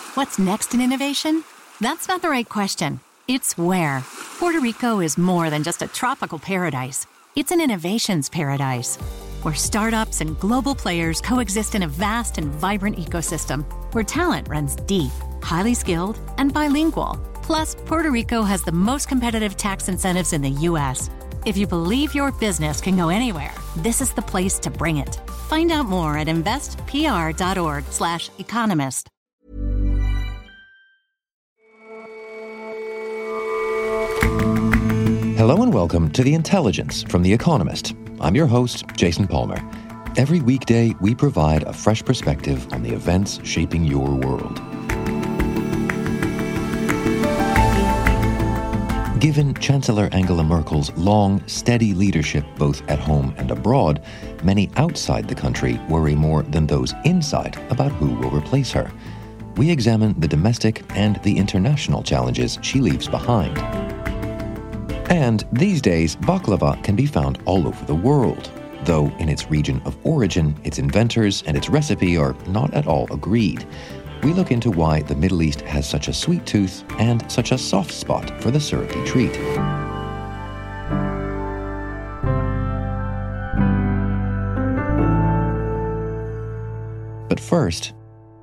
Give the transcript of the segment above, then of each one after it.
What's next in innovation? That's not the right question. It's where. Puerto Rico is more than just a tropical paradise. It's an innovations paradise, where startups and global players coexist in a vast and vibrant ecosystem, where talent runs deep, highly skilled, and bilingual. Plus, Puerto Rico has the most competitive tax incentives in the U.S. If you believe your business can go anywhere, this is the place to bring it. Find out more at investpr.org/economist. Hello and welcome to The Intelligence from The Economist. I'm your host, Jason Palmer. Every weekday, we provide a fresh perspective on the events shaping your world. Given Chancellor Angela Merkel's long, steady leadership both at home and abroad, many outside the country worry more than those inside about who will replace her. We examine the domestic and the international challenges she leaves behind. And these days, baklava can be found all over the world, though in its region of origin, its inventors and its recipe are not at all agreed. We look into why the Middle East has such a sweet tooth and such a soft spot for the syrupy treat. But first,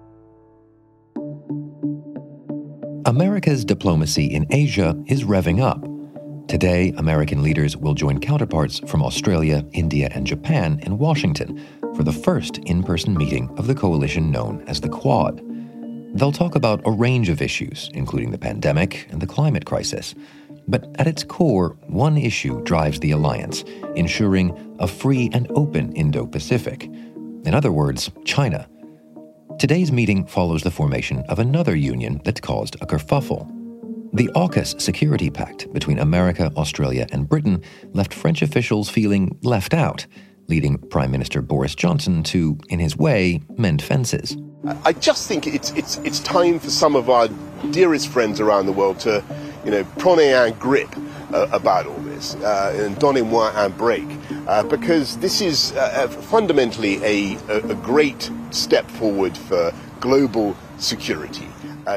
America's diplomacy in Asia is revving up. Today, American leaders will join counterparts from Australia, India, and Japan in Washington for the first in-person meeting of the coalition known as the Quad. They'll talk about a range of issues, including the pandemic and the climate crisis. But at its core, one issue drives the alliance, ensuring a free and open Indo-Pacific. In other words, China. Today's meeting follows the formation of another union that's caused a kerfuffle. The AUKUS security pact between America, Australia, and Britain left French officials feeling left out, leading Prime Minister Boris Johnson to, in his way, mend fences. I just think it's time for some of our dearest friends around the world to, prenez un grip about all this, and donnez-moi un break, because this is fundamentally a great step forward for global security.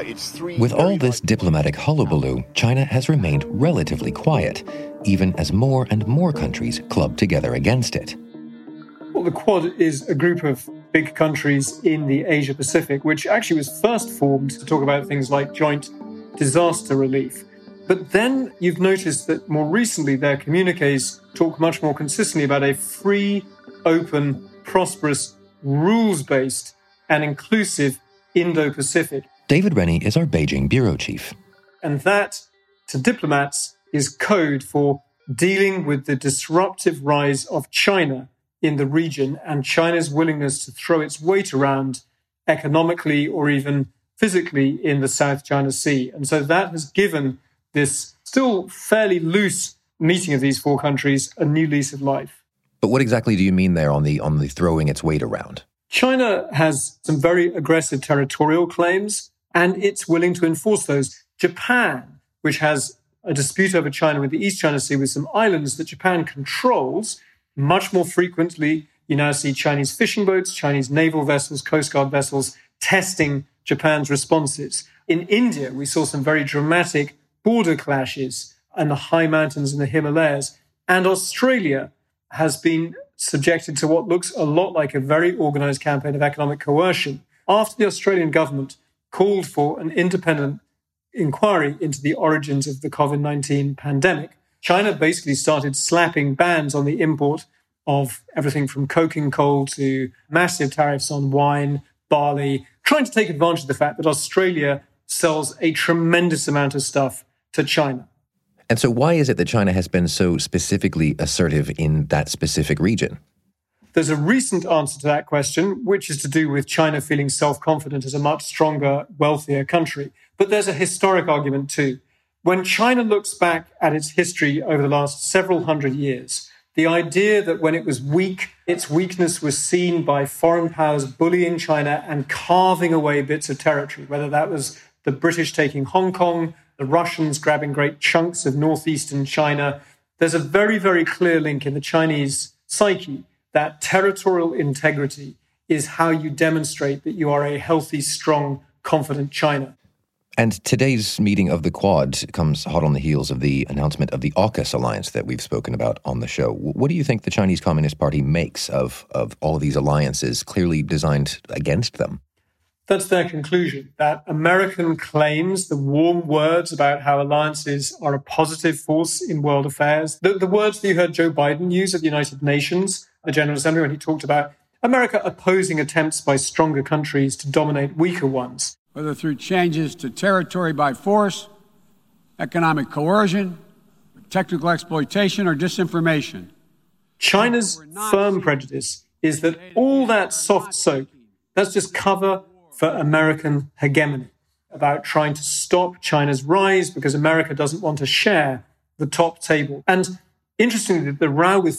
With all this diplomatic hullabaloo, China has remained relatively quiet, even as more and more countries club together against it. Well, the Quad is a group of big countries in the Asia-Pacific, which actually was first formed to talk about things like joint disaster relief. But then you've noticed that more recently their communiques talk much more consistently about a free, open, prosperous, rules-based and inclusive Indo-Pacific. David Rennie is our Beijing bureau chief. And that, to diplomats, is code for dealing with the disruptive rise of China in the region and China's willingness to throw its weight around economically or even physically in the South China Sea. And so that has given this still fairly loose meeting of these four countries a new lease of life. But what exactly do you mean there on the throwing its weight around? China has some very aggressive territorial claims, and it's willing to enforce those. Japan, which has a dispute over China with the East China Sea with some islands that Japan controls, much more frequently you now see Chinese fishing boats, Chinese naval vessels, Coast Guard vessels testing Japan's responses. In India, we saw some very dramatic border clashes in the high mountains in the Himalayas. And Australia has been subjected to what looks a lot like a very organized campaign of economic coercion. After the Australian government called for an independent inquiry into the origins of the COVID-19 pandemic, China basically started slapping bans on the import of everything from coking coal to massive tariffs on wine, barley, trying to take advantage of the fact that Australia sells a tremendous amount of stuff to China. And so why is it that China has been so specifically assertive in that specific region? There's a recent answer to that question, which is to do with China feeling self-confident as a much stronger, wealthier country. But there's a historic argument too. When China looks back at its history over the last several hundred years, the idea that when it was weak, its weakness was seen by foreign powers bullying China and carving away bits of territory, whether that was the British taking Hong Kong, the Russians grabbing great chunks of northeastern China. There's a very, very clear link in the Chinese psyche that territorial integrity is how you demonstrate that you are a healthy, strong, confident China. And today's meeting of the Quad comes hot on the heels of the announcement of the AUKUS alliance that we've spoken about on the show. What do you think the Chinese Communist Party makes of all of these alliances clearly designed against them? That's their conclusion, that American claims, the warm words about how alliances are a positive force in world affairs, the words that you heard Joe Biden use at the United Nations, the General Assembly, when he talked about America opposing attempts by stronger countries to dominate weaker ones. Whether through changes to territory by force, economic coercion, technical exploitation, or disinformation. China's firm prejudice is that all that soft soap, that's just cover for American hegemony, about trying to stop China's rise because America doesn't want to share the top table. And interestingly, the row with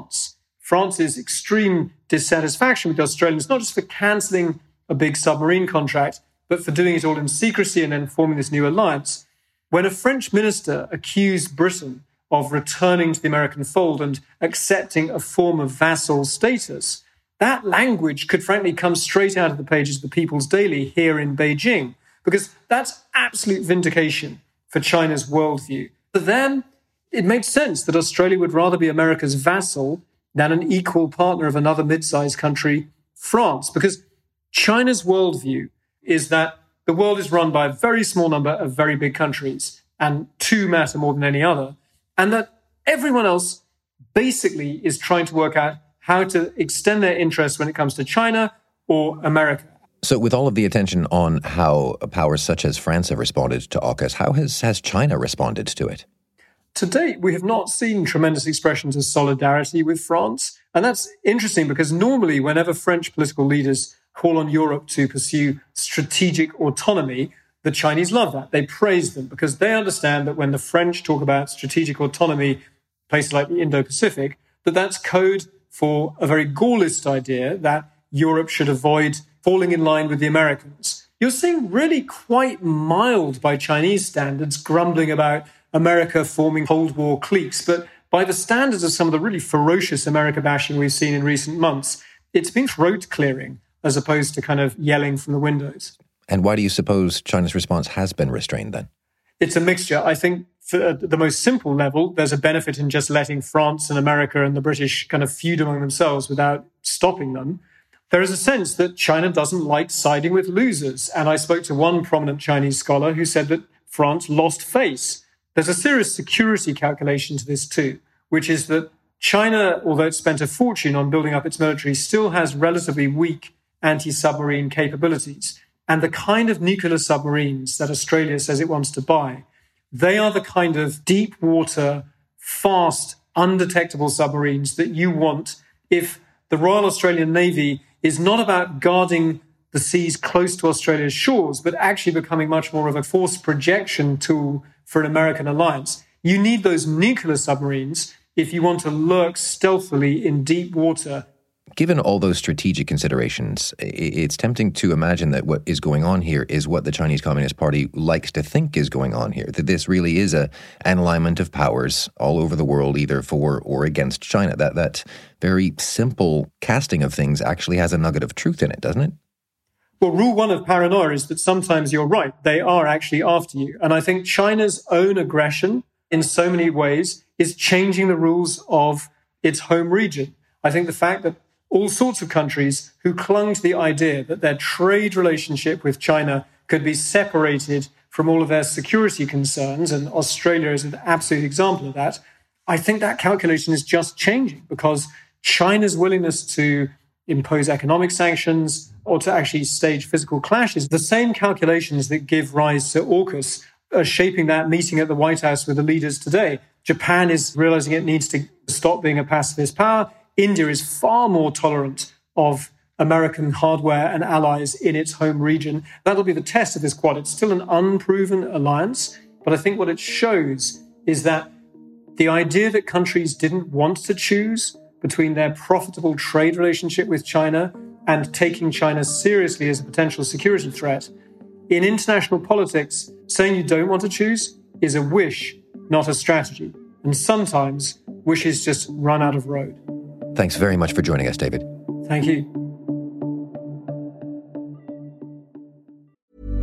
France's extreme dissatisfaction with the Australians, not just for cancelling a big submarine contract, but for doing it all in secrecy and then forming this new alliance. When a French minister accused Britain of returning to the American fold and accepting a form of vassal status, that language could frankly come straight out of the pages of the People's Daily here in Beijing, because that's absolute vindication for China's worldview. For them, it makes sense that Australia would rather be America's vassal than an equal partner of another mid-sized country, France, because China's worldview is that the world is run by a very small number of very big countries, and two matter more than any other, and that everyone else basically is trying to work out how to extend their interests when it comes to China or America. So with all of the attention on how powers such as France have responded to AUKUS, how has China responded to it? To date, we have not seen tremendous expressions of solidarity with France. And that's interesting because normally whenever French political leaders call on Europe to pursue strategic autonomy, the Chinese love that. They praise them because they understand that when the French talk about strategic autonomy, places like the Indo-Pacific, that's code for a very Gaullist idea that Europe should avoid falling in line with the Americans. You're seeing really quite mild, by Chinese standards, grumbling about America forming Cold War cliques. But by the standards of some of the really ferocious America bashing we've seen in recent months, it's been throat clearing as opposed to kind of yelling from the windows. And why do you suppose China's response has been restrained then? It's a mixture. I think at the most simple level, there's a benefit in just letting France and America and the British kind of feud among themselves without stopping them. There is a sense that China doesn't like siding with losers. And I spoke to one prominent Chinese scholar who said that France lost face. There's a serious security calculation to this too, which is that China, although it spent a fortune on building up its military, still has relatively weak anti-submarine capabilities. And the kind of nuclear submarines that Australia says it wants to buy, they are the kind of deep water, fast, undetectable submarines that you want if the Royal Australian Navy is not about guarding the seas close to Australia's shores, but actually becoming much more of a force projection tool for an American alliance. You need those nuclear submarines if you want to lurk stealthily in deep water. Given all those strategic considerations, it's tempting to imagine that what is going on here is what the Chinese Communist Party likes to think is going on here, that this really is an alignment of powers all over the world, either for or against China. That very simple casting of things actually has a nugget of truth in it, doesn't it? Well, rule one of paranoia is that sometimes you're right. They are actually after you. And I think China's own aggression in so many ways is changing the rules of its home region. I think the fact that all sorts of countries who clung to the idea that their trade relationship with China could be separated from all of their security concerns, and Australia is an absolute example of that, I think that calculation is just changing because China's willingness to impose economic sanctions or to actually stage physical clashes, the same calculations that give rise to AUKUS are shaping that meeting at the White House with the leaders today. Japan is realizing it needs to stop being a pacifist power. India is far more tolerant of American hardware and allies in its home region. That'll be the test of this Quad. It's still an unproven alliance, but I think what it shows is that the idea that countries didn't want to choose between their profitable trade relationship with China and taking China seriously as a potential security threat, in international politics, saying you don't want to choose is a wish, not a strategy. And sometimes wishes just run out of road. Thanks very much for joining us, David. Thank you.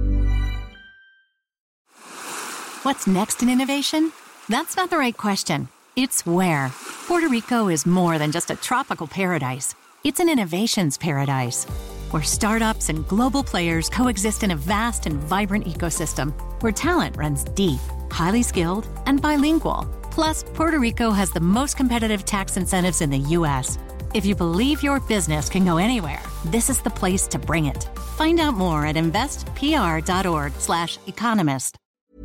What's next in innovation? That's not the right question. It's where. Puerto Rico is more than just a tropical paradise. It's an innovations paradise, where startups and global players coexist in a vast and vibrant ecosystem, where talent runs deep, highly skilled, and bilingual. Plus, Puerto Rico has the most competitive tax incentives in the U.S. If you believe your business can go anywhere, this is the place to bring it. Find out more at investpr.org/economist.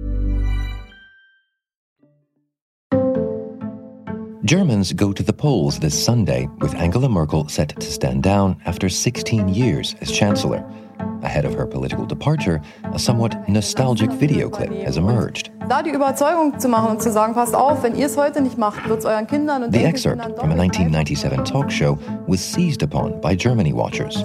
Germans go to the polls this Sunday, with Angela Merkel set to stand down after 16 years as Chancellor. Ahead of her political departure, a somewhat nostalgic video clip has emerged. Da die Überzeugung zu machen und zu sagen, passt auf, wenn ihr es heute nicht macht, wird es euren Kindern und The excerpt from a 1997 talk show was seized upon by Germany watchers.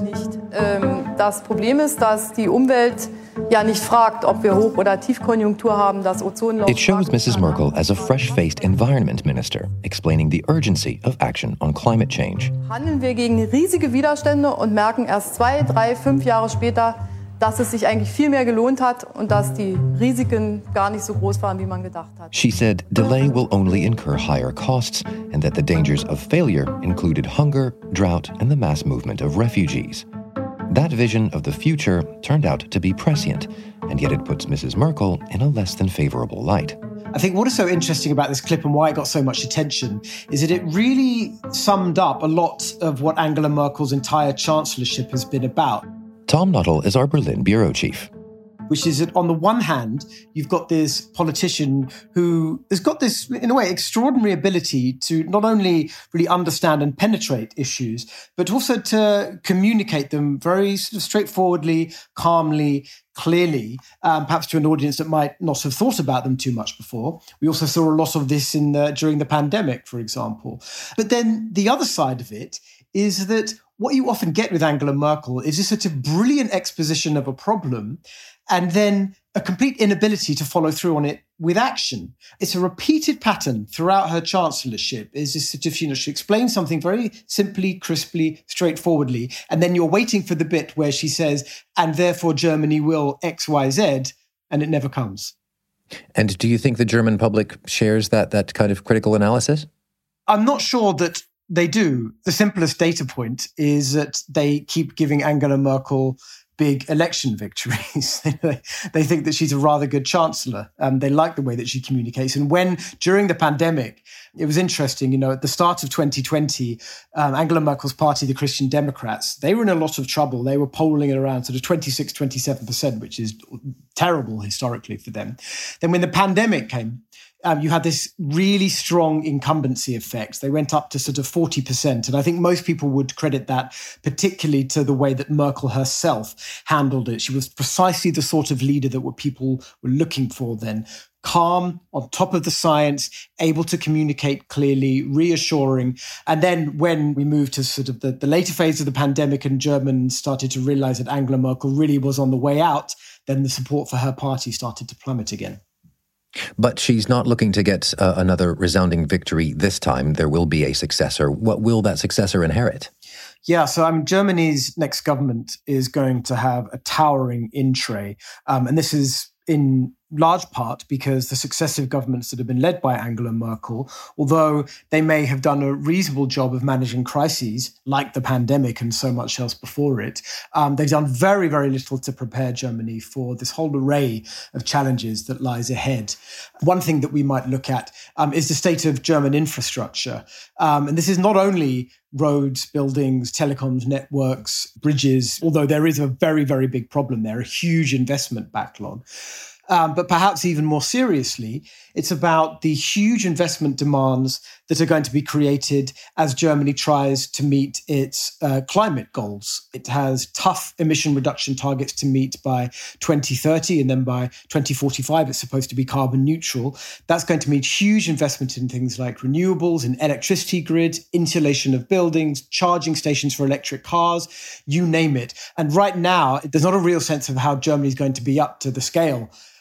Das Problem ist, dass die Umwelt ja nicht fragt, ob wir Hoch- oder Tiefkonjunktur haben, das Ozonloch. It shows Mrs. Merkel as a fresh-faced environment minister, explaining the urgency of action on climate change. Handeln wir gegen riesige Widerstände und merken erst 2, 3, 5 Jahre später, dass es sich eigentlich viel mehr gelohnt hat und dass die Risiken gar nicht so groß waren, wie man gedacht hat. She said delay will only incur higher costs and that the dangers of failure included hunger, drought, and the mass movement of refugees. That vision of the future turned out to be prescient, and yet it puts Mrs. Merkel in a less than favorable light. I think what is so interesting about this clip and why it got so much attention is that it really summed up a lot of what Angela Merkel's entire chancellorship has been about. Tom Nuttall is our Berlin bureau chief. Which is that on the one hand, you've got this politician who has got this, in a way, extraordinary ability to not only really understand and penetrate issues, but also to communicate them very sort of straightforwardly, calmly, clearly, perhaps to an audience that might not have thought about them too much before. We also saw a lot of this during the pandemic, for example. But then the other side of it is that what you often get with Angela Merkel is this sort of brilliant exposition of a problem and then a complete inability to follow through on it with action. It's a repeated pattern throughout her chancellorship. Is this sort of, she explains something very simply, crisply, straightforwardly, and then you're waiting for the bit where she says, and therefore Germany will X, Y, Z, and it never comes. And do you think the German public shares that kind of critical analysis? I'm not sure that they do. The simplest data point is that they keep giving Angela Merkel big election victories. They think that she's a rather good chancellor. They like the way that she communicates. And when, during the pandemic, it was interesting, at the start of 2020, Angela Merkel's party, the Christian Democrats, they were in a lot of trouble. They were polling at around sort of 26, 27%, which is terrible historically for them. Then when the pandemic came, you had this really strong incumbency effect. They went up to sort of 40%. And I think most people would credit that particularly to the way that Merkel herself handled it. She was precisely the sort of leader that what people were looking for then. Calm, on top of the science, able to communicate clearly, reassuring. And then when we moved to sort of the later phase of the pandemic and Germans started to realize that Angela Merkel really was on the way out, then the support for her party started to plummet again. But she's not looking to get another resounding victory this time. There will be a successor. What will that successor inherit? Yeah, so Germany's next government is going to have a towering in-tray. And this is in large part because the successive governments that have been led by Angela Merkel, although they may have done a reasonable job of managing crises like the pandemic and so much else before it, they've done very, very little to prepare Germany for this whole array of challenges that lies ahead. One thing that we might look at is the state of German infrastructure. And this is not only roads, buildings, telecoms, networks, bridges, although there is a very, very big problem there, a huge investment backlog. But perhaps even more seriously, it's about the huge investment demands that are going to be created as Germany tries to meet its climate goals. It has tough emission reduction targets to meet by 2030, and then by 2045, it's supposed to be carbon neutral. That's going to mean huge investment in things like renewables, in electricity grid, insulation of buildings, charging stations for electric cars, you name it. And right now, there's not a real sense of how Germany is going to be up to the scale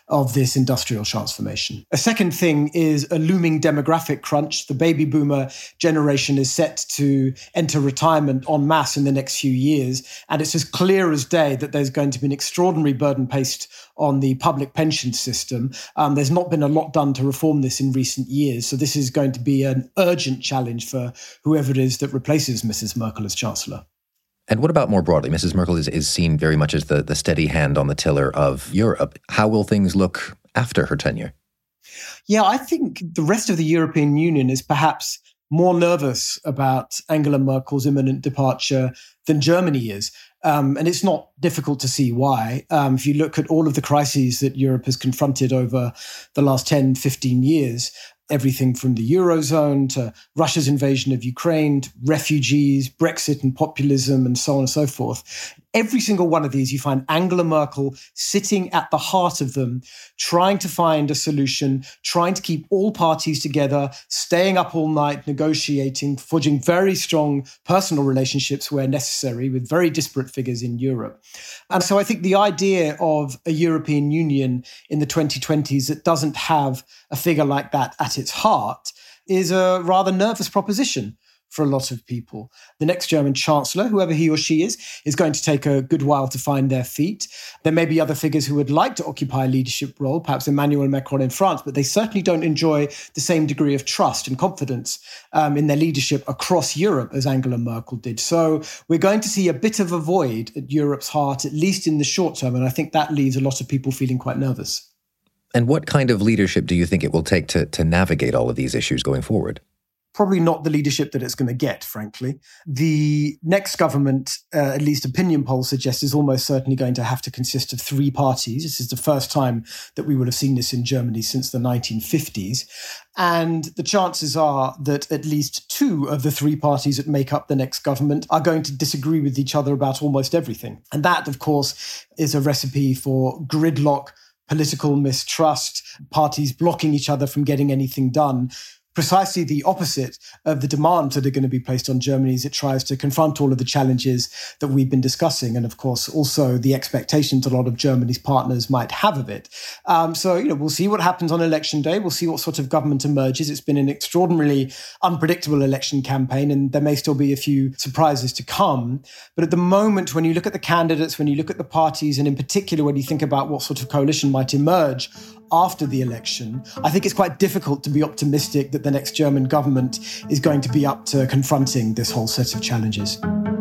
of this industrial transformation. A second thing is a looming demographic crunch. The baby boomer generation is set to enter retirement en masse in the next few years, and it's as clear as day that there's going to be an extraordinary burden placed on the public pension system. There's not been a lot done to reform this in recent years, so this is going to be an urgent challenge for whoever it is that replaces Mrs. Merkel as Chancellor. And what about more broadly? Mrs. Merkel is seen very much as the steady hand on the tiller of Europe. How will things look after her tenure? Yeah, I think the rest of the European Union is perhaps more nervous about Angela Merkel's imminent departure than Germany is. And it's not difficult to see why. If you look at all of the crises that Europe has confronted over the last 10, 15 years, everything from the Eurozone to Russia's invasion of Ukraine, to refugees, Brexit and populism, and so on and so forth. Every single one of these, you find Angela Merkel sitting at the heart of them, trying to find a solution, trying to keep all parties together, staying up all night, negotiating, forging very strong personal relationships where necessary with very disparate figures in Europe. And so I think the idea of a European Union in the 2020s that doesn't have a figure like that at its heart is a rather nervous proposition for a lot of people. The next German Chancellor, whoever he or she is going to take a good while to find their feet. There may be other figures who would like to occupy a leadership role, perhaps Emmanuel Macron in France, but they certainly don't enjoy the same degree of trust and confidence in their leadership across Europe as Angela Merkel did. So we're going to see a bit of a void at Europe's heart, at least in the short term, and I think that leaves a lot of people feeling quite nervous. And what kind of leadership do you think it will take to navigate all of these issues going forward? Probably not the leadership that it's going to get, frankly. The next government, at least opinion polls suggest, is almost certainly going to have to consist of three parties. This is the first time that we would have seen this in Germany since the 1950s. And the chances are that at least two of the three parties that make up the next government are going to disagree with each other about almost everything. And that, of course, is a recipe for gridlock, political mistrust, parties blocking each other from getting anything done. Precisely the opposite of the demands that are going to be placed on Germany as it tries to confront all of the challenges that we've been discussing. And of course, also the expectations a lot of Germany's partners might have of it. So we'll see what happens on election day. We'll see what sort of government emerges. It's been an extraordinarily unpredictable election campaign, and there may still be a few surprises to come. But at the moment, when you look at the candidates, when you look at the parties, and in particular, when you think about what sort of coalition might emerge after the election, I think it's quite difficult to be optimistic that the next German government is going to be up to confronting this whole set of challenges.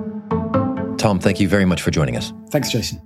Tom, thank you very much for joining us. Thanks, Jason.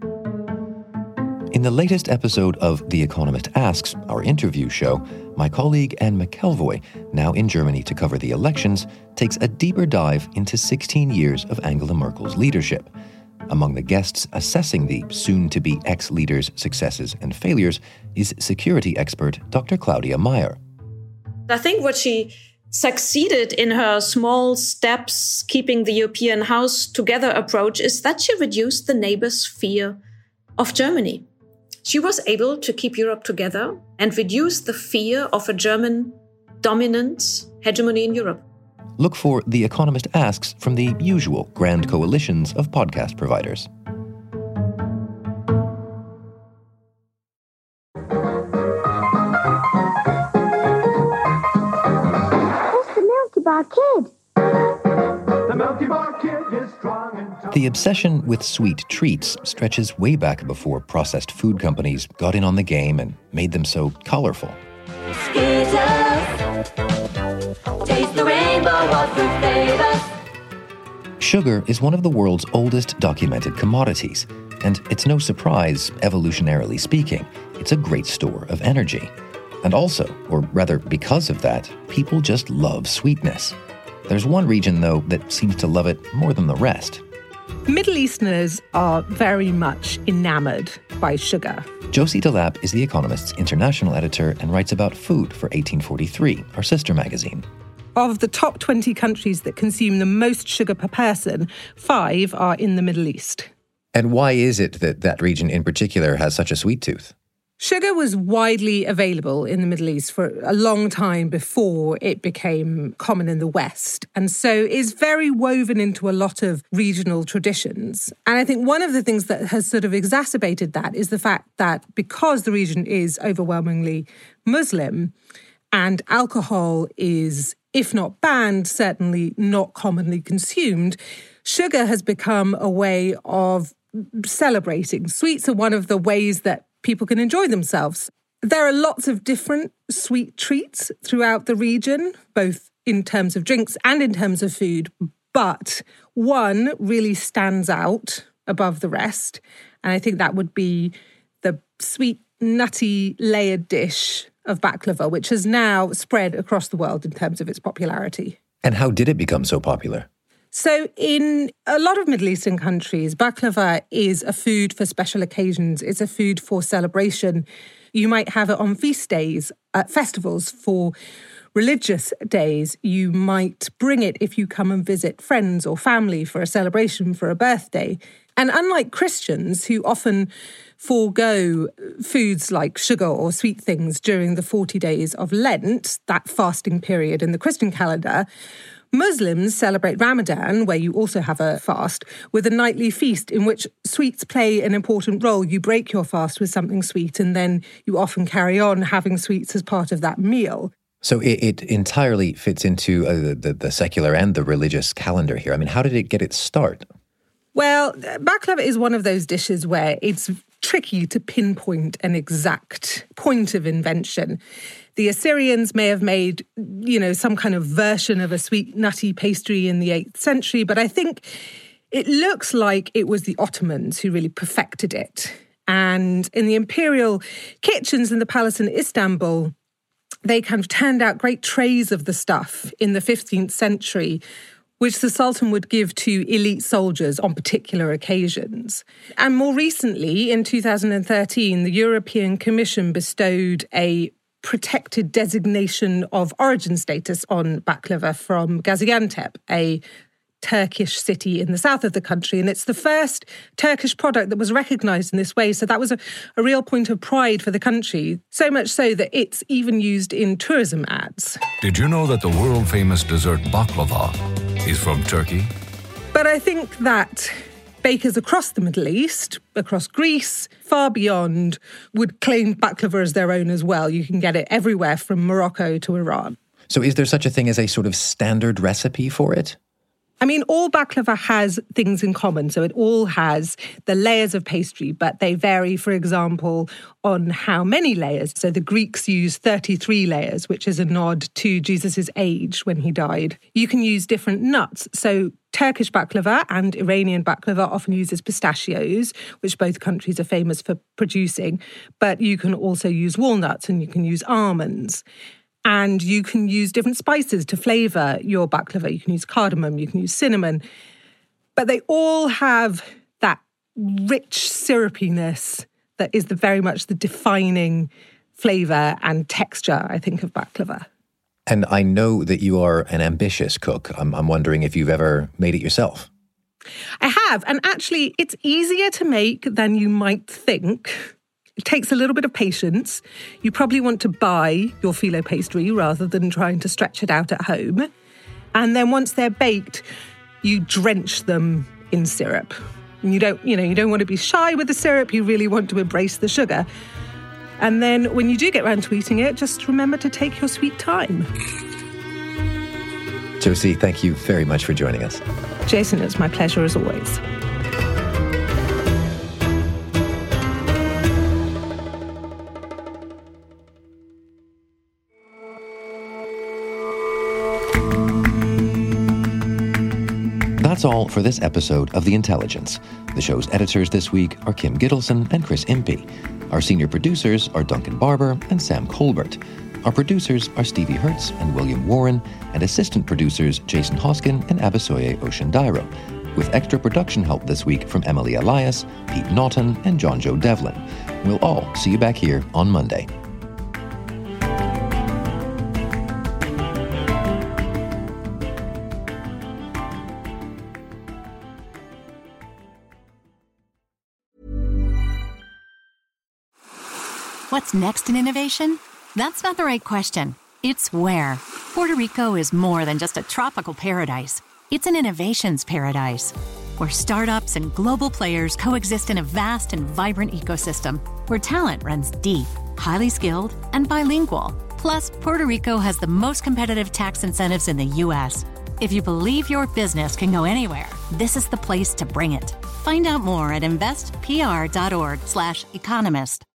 In the latest episode of The Economist Asks, our interview show, my colleague Anne McElvoy, now in Germany to cover the elections, takes a deeper dive into 16 years of Angela Merkel's leadership. Among the guests assessing the soon-to-be ex-leader's successes and failures is security expert Dr. Claudia Meyer. I think what she succeeded in her small steps, keeping the European house together approach, is that she reduced the neighbors' fear of Germany. She was able to keep Europe together and reduce the fear of a German dominance, hegemony in Europe. Look for The Economist Asks from the usual grand coalitions of podcast providers. Who's the Milky Bar Kid? The Milky Bar Kid is strong and tough. The obsession with sweet treats stretches way back before processed food companies got in on the game and made them so colorful. Skittles. Taste the rainbow of fruit flavors. Sugar is one of the world's oldest documented commodities, and it's no surprise, evolutionarily speaking, it's a great store of energy. And also, or rather because of that, people just love sweetness. There's one region, though, that seems to love it more than the rest. Middle Easterners are very much enamored by sugar. Josie DeLapp is The Economist's international editor and writes about food for 1843, our sister magazine. Of the top 20 countries that consume the most sugar per person, 5 are in the Middle East. And why is it that that region in particular has such a sweet tooth? Sugar was widely available in the Middle East for a long time before it became common in the West, and so is very woven into a lot of regional traditions. And I think one of the things that has sort of exacerbated that is the fact that because the region is overwhelmingly Muslim and alcohol is, if not banned, certainly not commonly consumed, sugar has become a way of celebrating. Sweets are one of the ways that people can enjoy themselves. There are lots of different sweet treats throughout the region, both in terms of drinks and in terms of food, but one really stands out above the rest, and I think that would be the sweet, nutty, layered dish of baklava, which has now spread across the world in terms of its popularity. And how did it become so popular? So in a lot of Middle Eastern countries, baklava is a food for special occasions. It's a food for celebration. You might have it on feast days, at festivals, for religious days. You might bring it if you come and visit friends or family for a celebration, for a birthday. And unlike Christians, who often forego foods like sugar or sweet things during the 40 days of Lent, that fasting period in the Christian calendar, Muslims celebrate Ramadan, where you also have a fast, with a nightly feast in which sweets play an important role. You break your fast with something sweet, and then you often carry on having sweets as part of that meal. So it entirely fits into the secular and the religious calendar here. I mean, how did it get its start? Well, baklava is one of those dishes where it's tricky to pinpoint an exact point of invention. The Assyrians may have made, some kind of version of a sweet, nutty pastry in the 8th century, but I think it looks like it was the Ottomans who really perfected it. And in the imperial kitchens in the palace in Istanbul, they kind of turned out great trays of the stuff in the 15th century, which the Sultan would give to elite soldiers on particular occasions. And more recently, in 2013, the European Commission bestowed a protected designation of origin status on baklava from Gaziantep, a Turkish city in the south of the country. And it's the first Turkish product that was recognised in this way. So that was a real point of pride for the country, so much so that it's even used in tourism ads. Did you know that the world-famous dessert baklava is from Turkey? But I think that bakers across the Middle East, across Greece, far beyond, would claim baklava as their own as well. You can get it everywhere from Morocco to Iran. So is there such a thing as a sort of standard recipe for it? I mean, all baklava has things in common. So it all has the layers of pastry, but they vary, for example, on how many layers. So the Greeks use 33 layers, which is a nod to Jesus' age when he died. You can use different nuts. So Turkish baklava and Iranian baklava often uses pistachios, which both countries are famous for producing. But you can also use walnuts and you can use almonds. And you can use different spices to flavour your baklava. You can use cardamom, you can use cinnamon. But they all have that rich syrupiness that is very much the defining flavour and texture, I think, of baklava. And I know that you are an ambitious cook. I'm wondering if you've ever made it yourself. I have. And actually, it's easier to make than you might think. It takes a little bit of patience. You probably want to buy your phyllo pastry rather than trying to stretch it out at home. And then once they're baked, you drench them in syrup. And you don't want to be shy with the syrup. You really want to embrace the sugar. And then when you do get round to eating it, just remember to take your sweet time. Josie, thank you very much for joining us. Jason, it's my pleasure as always. That's all for this episode of The Intelligence. The show's editors this week are Kim Gittleson and Chris Impey. Our senior producers are Duncan Barber and Sam Colbert. Our producers are Stevie Hertz and William Warren, and assistant producers Jason Hoskin and Abisoye Oshindairo, with extra production help this week from Emily Elias, Pete Naughton, and John Joe Devlin. We'll all see you back here on Monday. What's next in innovation? That's not the right question. It's where. Puerto Rico is more than just a tropical paradise. It's an innovations paradise, where startups and global players coexist in a vast and vibrant ecosystem, where talent runs deep, highly skilled, and bilingual. Plus, Puerto Rico has the most competitive tax incentives in the U.S. If you believe your business can go anywhere, this is the place to bring it. Find out more at investpr.org/economist.